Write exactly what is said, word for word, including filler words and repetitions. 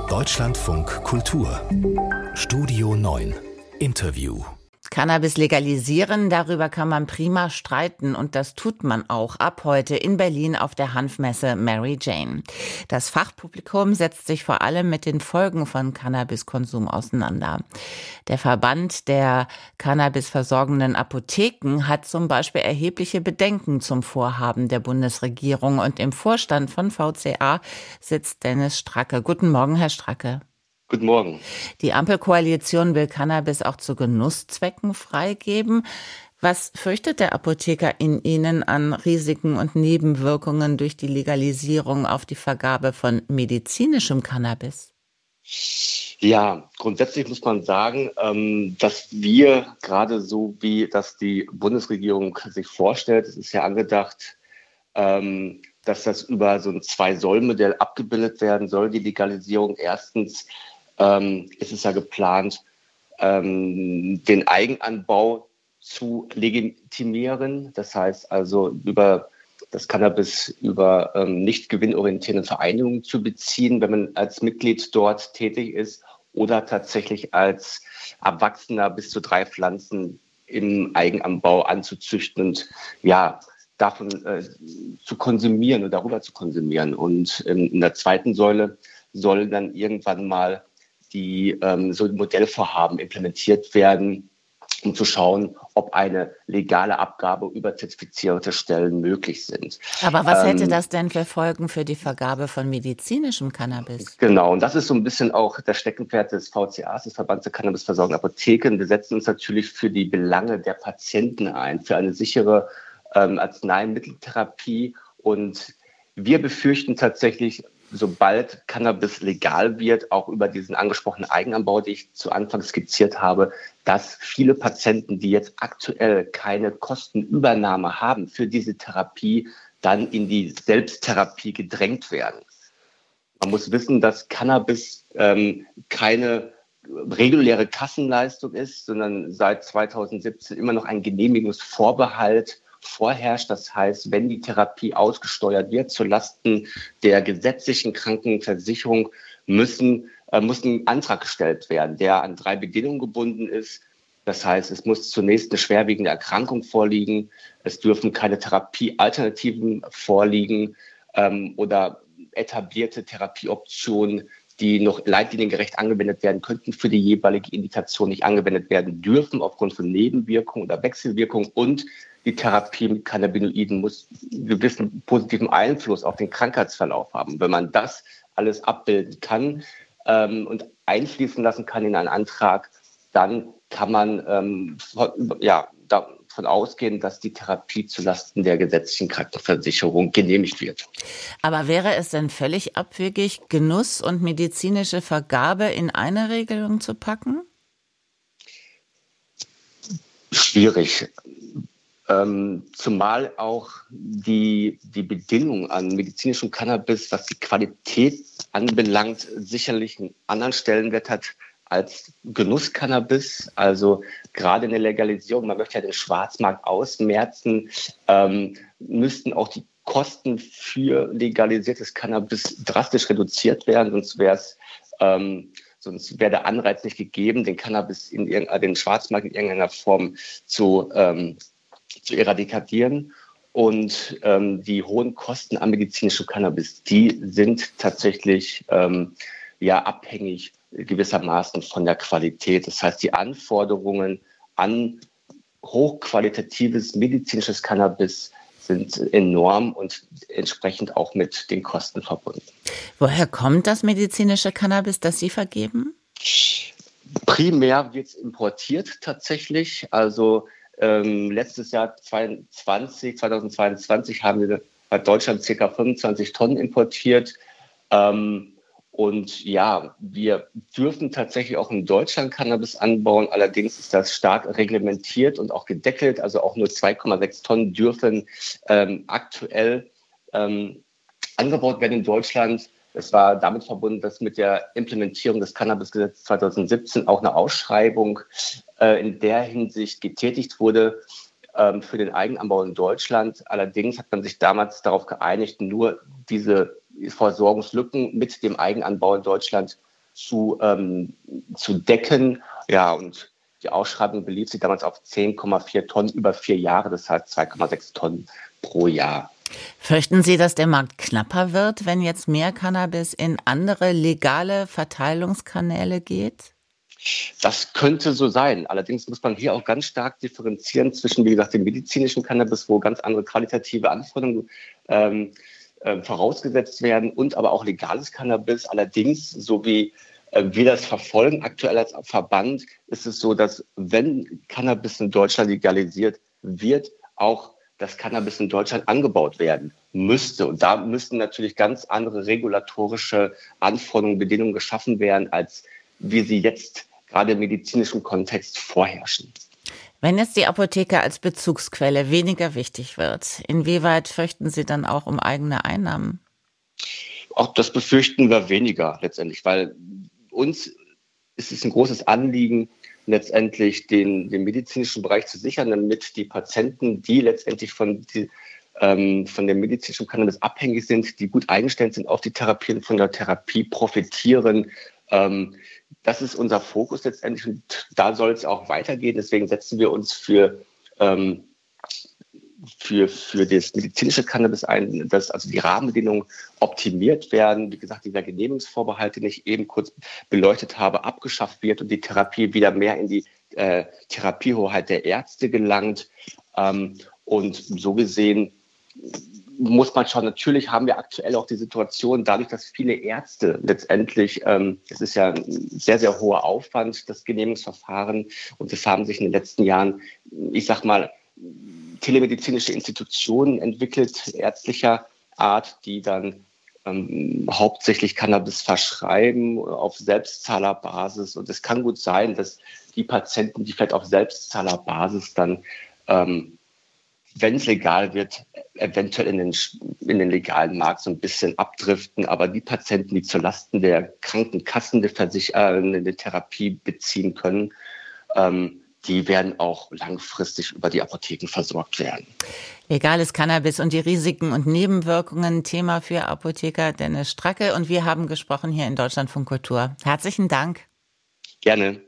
Deutschlandfunk Kultur Studio neun Interview. Cannabis legalisieren, darüber kann man prima streiten und das tut man auch ab heute in Berlin auf der Hanfmesse Mary Jane. Das Fachpublikum setzt sich vor allem mit den Folgen von Cannabiskonsum auseinander. Der Verband der Cannabis-versorgenden Apotheken hat zum Beispiel erhebliche Bedenken zum Vorhaben der Bundesregierung und im Vorstand von V C A sitzt Dennis Stracke. Guten Morgen, Herr Stracke. Guten Morgen. Die Ampelkoalition will Cannabis auch zu Genusszwecken freigeben. Was fürchtet der Apotheker in Ihnen an Risiken und Nebenwirkungen durch die Legalisierung auf die Vergabe von medizinischem Cannabis? Ja, grundsätzlich muss man sagen, dass wir gerade so, wie das die Bundesregierung sich vorstellt, es ist ja angedacht, dass das über so ein Zwei-Säulen-Modell abgebildet werden soll, die Legalisierung. Erstens ähm, ist es ja geplant, ähm, den Eigenanbau zu legitimieren. Das heißt also, über das Cannabis über ähm, nicht gewinnorientierte Vereinigungen zu beziehen, wenn man als Mitglied dort tätig ist oder tatsächlich als Erwachsener bis zu drei Pflanzen im Eigenanbau anzuzüchten und ja, davon äh, zu konsumieren und darüber zu konsumieren. Und ähm, in der zweiten Säule sollen dann irgendwann mal die ähm, so Modellvorhaben implementiert werden, um zu schauen, ob eine legale Abgabe über zertifizierte Stellen möglich sind. Aber was ähm, hätte das denn für Folgen für die Vergabe von medizinischem Cannabis? Genau, und das ist so ein bisschen auch der Steckenpferd des V C As, des Verbands der Cannabisversorgenden Apotheken. Wir setzen uns natürlich für die Belange der Patienten ein, für eine sichere ähm, Arzneimitteltherapie. Und wir befürchten tatsächlich, sobald Cannabis legal wird, auch über diesen angesprochenen Eigenanbau, den ich zu Anfang skizziert habe, dass viele Patienten, die jetzt aktuell keine Kostenübernahme haben für diese Therapie, dann in die Selbsttherapie gedrängt werden. Man muss wissen, dass Cannabis ähm, keine reguläre Kassenleistung ist, sondern seit zweitausendsiebzehn immer noch ein Genehmigungsvorbehalt vorherrscht. Das heißt, wenn die Therapie ausgesteuert wird zulasten der gesetzlichen Krankenversicherung, müssen, äh, muss ein Antrag gestellt werden, der an drei Bedingungen gebunden ist. Das heißt, es muss zunächst eine schwerwiegende Erkrankung vorliegen, es dürfen keine Therapiealternativen vorliegen ähm, oder etablierte Therapieoptionen, die noch leitliniengerecht angewendet werden könnten, für die jeweilige Indikation nicht angewendet werden dürfen aufgrund von Nebenwirkungen oder Wechselwirkungen, und die Therapie mit Cannabinoiden muss einen gewissen positiven Einfluss auf den Krankheitsverlauf haben. Wenn man das alles abbilden kann ähm, und einfließen lassen kann in einen Antrag, dann kann man ähm, ja, davon ausgehen, dass die Therapie zulasten der gesetzlichen Krankenversicherung genehmigt wird. Aber wäre es denn völlig abwegig, Genuss und medizinische Vergabe in eine Regelung zu packen? Schwierig. Ähm, zumal auch die, die Bedingungen an medizinischem Cannabis, was die Qualität anbelangt, sicherlich einen anderen Stellenwert hat als Genusscannabis. Also gerade in der Legalisierung, man möchte ja den Schwarzmarkt ausmerzen, ähm, müssten auch die Kosten für legalisiertes Cannabis drastisch reduziert werden, sonst wäre es ähm, sonst wäre der Anreiz nicht gegeben, den Cannabis in irgendeiner, den Schwarzmarkt in irgendeiner Form zu ähm, zu eradikatieren. Und ähm, die hohen Kosten am medizinischen Cannabis, die sind tatsächlich ähm, ja abhängig gewissermaßen von der Qualität. Das heißt, die Anforderungen an hochqualitatives medizinisches Cannabis sind enorm und entsprechend auch mit den Kosten verbunden. Woher kommt das medizinische Cannabis, das Sie vergeben? Primär wird es importiert tatsächlich. Also Ähm, letztes Jahr zweitausendzweiundzwanzig, zweitausendzweiundzwanzig haben wir bei Deutschland ca. fünfundzwanzig Tonnen importiert. Ähm, und ja, wir dürfen tatsächlich auch in Deutschland Cannabis anbauen. Allerdings ist das stark reglementiert und auch gedeckelt. Also auch nur zwei Komma sechs Tonnen dürfen ähm, aktuell ähm, angebaut werden in Deutschland. Es war damit verbunden, dass mit der Implementierung des Cannabisgesetzes zweitausendsiebzehn auch eine Ausschreibung äh, in der Hinsicht getätigt wurde ähm, für den Eigenanbau in Deutschland. Allerdings hat man sich damals darauf geeinigt, nur diese Versorgungslücken mit dem Eigenanbau in Deutschland zu, ähm, zu decken. Ja, und die Ausschreibung belief sich damals auf zehn Komma vier Tonnen über vier Jahre, das heißt zwei Komma sechs Tonnen pro Jahr. Fürchten Sie, dass der Markt knapper wird, wenn jetzt mehr Cannabis in andere legale Verteilungskanäle geht? Das könnte so sein. Allerdings muss man hier auch ganz stark differenzieren zwischen, wie gesagt, dem medizinischen Cannabis, wo ganz andere qualitative Anforderungen ähm, äh, vorausgesetzt werden, und aber auch legales Cannabis. Allerdings, so wie äh, wir das verfolgen aktuell als Verband, ist es so, dass wenn Cannabis in Deutschland legalisiert wird, auch das Cannabis in Deutschland angebaut werden müsste. Und da müssten natürlich ganz andere regulatorische Anforderungen, Bedingungen geschaffen werden, als wie sie jetzt gerade im medizinischen Kontext vorherrschen. Wenn jetzt die Apotheke als Bezugsquelle weniger wichtig wird, inwieweit fürchten Sie dann auch um eigene Einnahmen? Auch das befürchten wir weniger letztendlich, weil uns ist es ein großes Anliegen, letztendlich den, den medizinischen Bereich zu sichern, damit die Patienten, die letztendlich von, die, ähm, von dem medizinischen Cannabis abhängig sind, die gut eingestellt sind auf die Therapie und von der Therapie profitieren. Ähm, das ist unser Fokus letztendlich, und da soll es auch weitergehen. Deswegen setzen wir uns für, ähm, für, für das medizinische Cannabis ein, dass also die Rahmenbedingungen optimiert werden. Wie gesagt, dieser Genehmigungsvorbehalt, den ich eben kurz beleuchtet habe, abgeschafft wird und die Therapie wieder mehr in die äh, Therapiehoheit der Ärzte gelangt. Ähm, und so gesehen muss man schauen, natürlich haben wir aktuell auch die Situation, dadurch, dass viele Ärzte letztendlich, ähm, es ist ja ein sehr, sehr hoher Aufwand, das Genehmigungsverfahren, und es haben sich in den letzten Jahren, ich sag mal, telemedizinische Institutionen entwickelt, ärztlicher Art, die dann ähm, hauptsächlich Cannabis verschreiben auf Selbstzahlerbasis. Und es kann gut sein, dass die Patienten, die vielleicht auf Selbstzahlerbasis dann, ähm, wenn es legal wird, eventuell in den, in den legalen Markt so ein bisschen abdriften. Aber die Patienten, die zulasten der Krankenkassen eine, Versich- äh, eine Therapie beziehen können, ähm, die werden auch langfristig über die Apotheken versorgt werden. Legales Cannabis und die Risiken und Nebenwirkungen, Thema für Apotheker Dennis Stracke. Und wir haben gesprochen hier in Deutschlandfunk Kultur. Herzlichen Dank. Gerne.